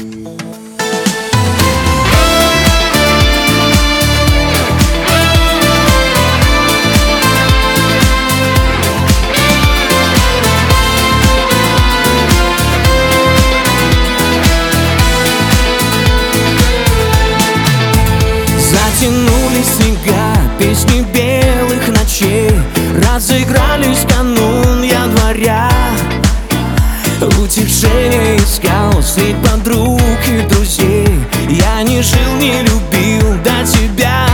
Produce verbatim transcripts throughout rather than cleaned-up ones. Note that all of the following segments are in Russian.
Затянулись снега, песни белых ночей, разыгрались канун января. Утешение искал среди подруг и друзей. Я не жил, не любил до тебя.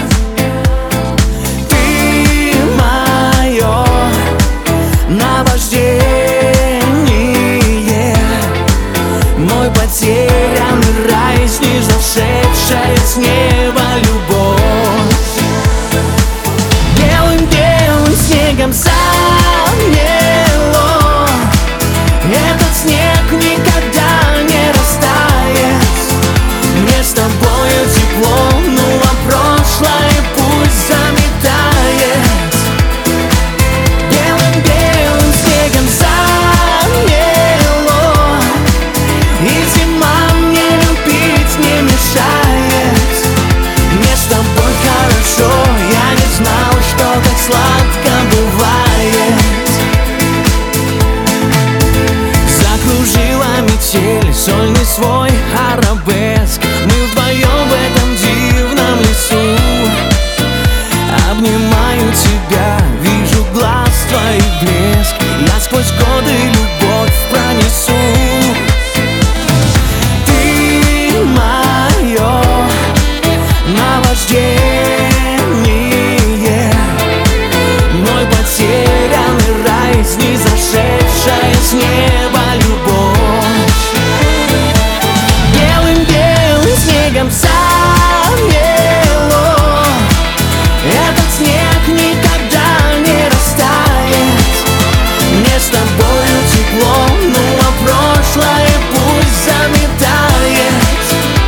Ты мое наваждение, мой потерянный рай, снизошедшая с неба любовь. Белым-белым снегом замело, этот снег никогда не растает. Мне с тобою тепло, ну а прошлое пусть заметает. Белым-белым снегом замело, и зима мне любить не мешает. Мне с тобой хорошо, я не знал, что так сладко бывает. Закружила метель, сольный свой арабеск. Мы вдвоем в этом дивном лесу. Обнимаю тебя, вижу глаз твоих блеск. Я сквозь годы любовь пронесу. Ты мое наваждение, мой потерянный рай, снизошедшая с неба любовь. Белым-белым снегом замело, этот снег никогда не растает. Мне с тобою тепло, ну а прошлое пусть заметает.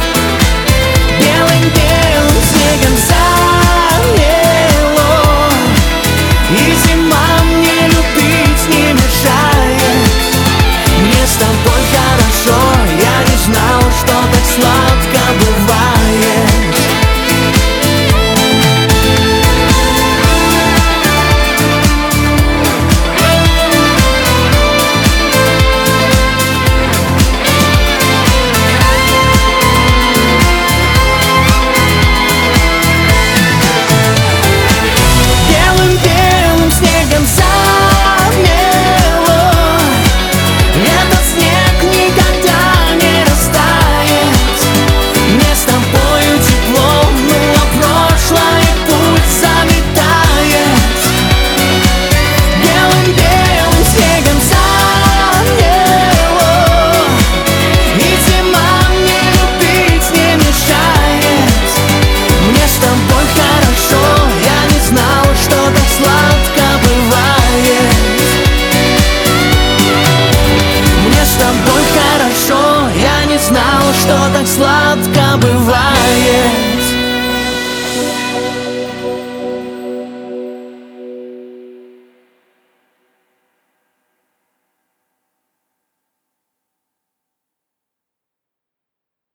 Белым-белым снегом замело, и зима мне любить не мешает. Мне с тобой хорошо, я не знал, что так сладко бывает. Белым-белым снегом замело, этот снег никогда не растает. Мне с тобою тепло, ну а прошлое путь заметает. Белым-белым снегом замело, и зима мне любить не мешает. Мне с тобой хорошо, я не знал, что так сладко